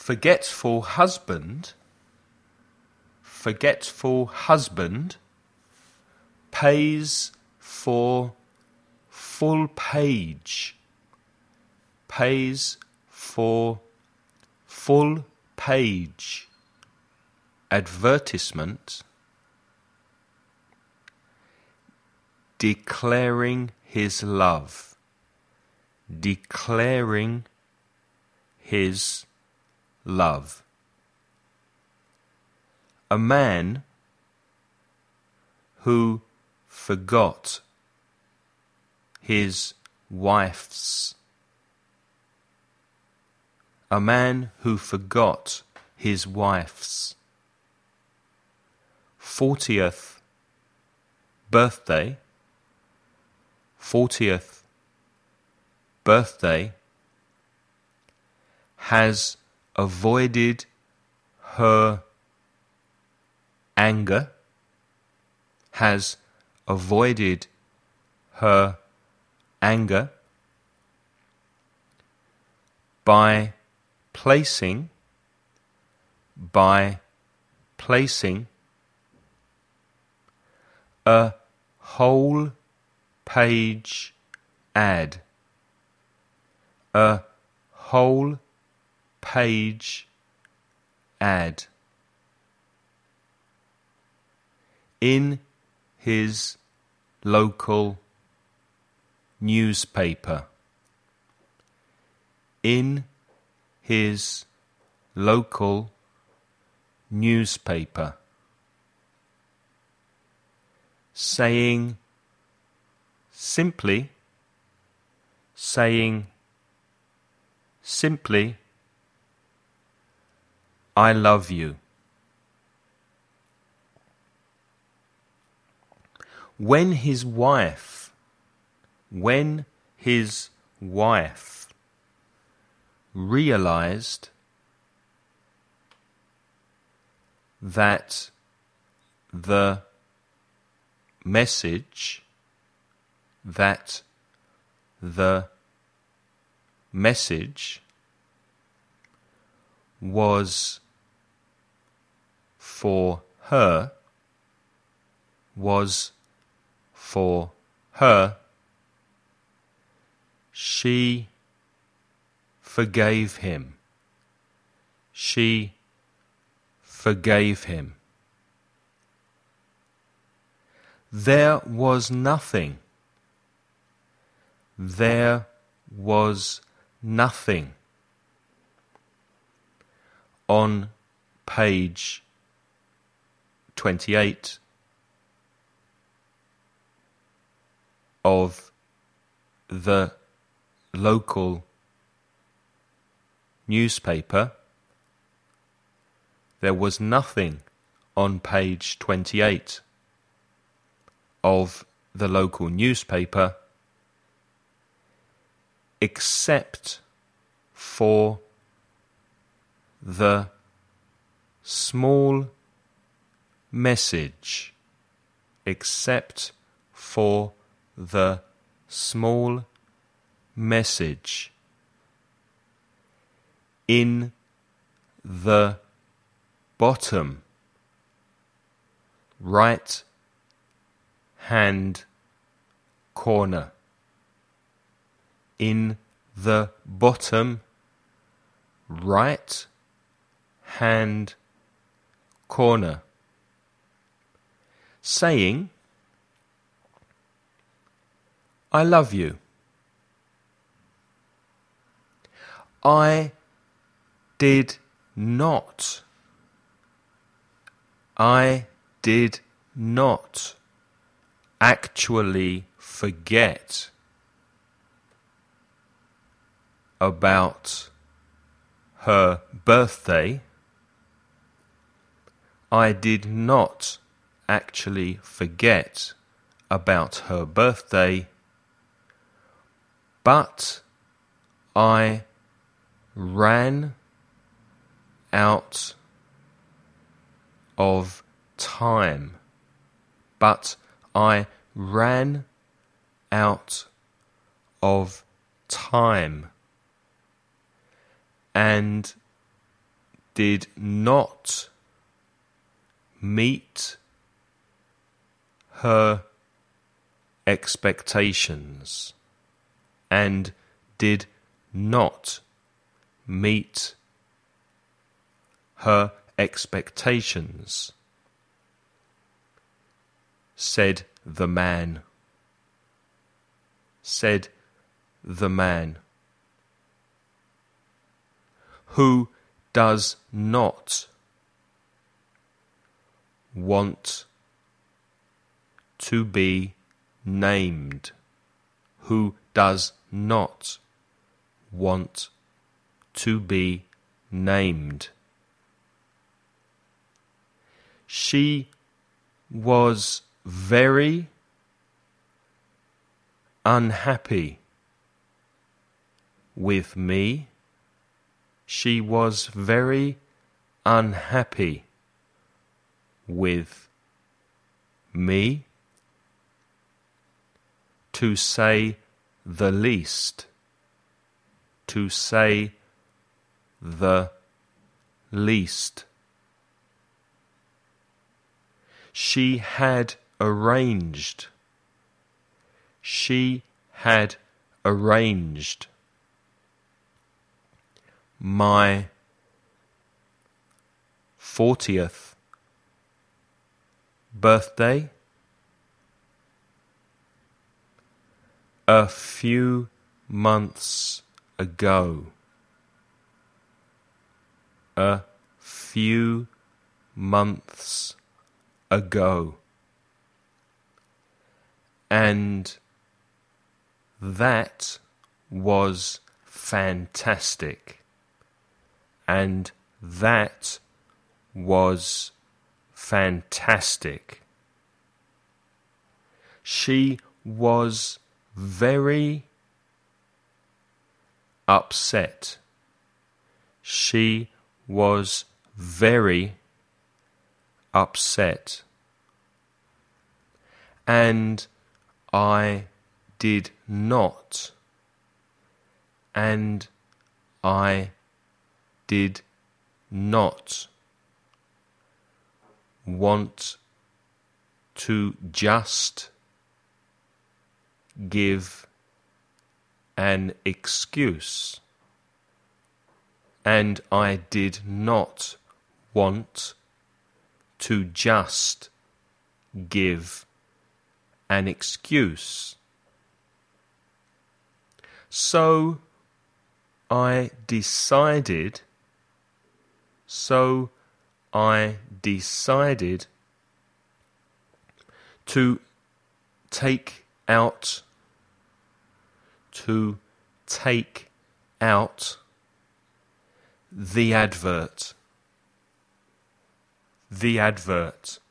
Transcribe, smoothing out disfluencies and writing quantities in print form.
Forgetful husband pays for full page advertisement declaring his love. A man who forgot his wife's. 40th birthday has avoided her anger, by placing a whole page ad in his local newspaper. Saying simply, I love you. When his wife realized that the message was for her, she forgave him. There was nothing on page 28 of the local newspaper. There was nothing on page 28 of the local newspaper except for the small message in the bottom right hand corner. In the bottom right hand corner, saying, I love you. I did not actually forget about her birthday. I did not actually forget about her birthday, but I ran out of time. And did not meet her expectations and did not meet her expectations, said the man. Said the man. Who does not want to be named? Who does not want to be named? She was very unhappy with me. She was very unhappy with me, to say the least. To say the least. She had arranged my 40th birthday a few months ago. A few months ago. And that was fantastic. And that was fantastic. She was very upset. She was very upset. And I did not. And I did not want to just give an excuse. And I did not want to just give an excuse. So I decided to take out the advert. The advert.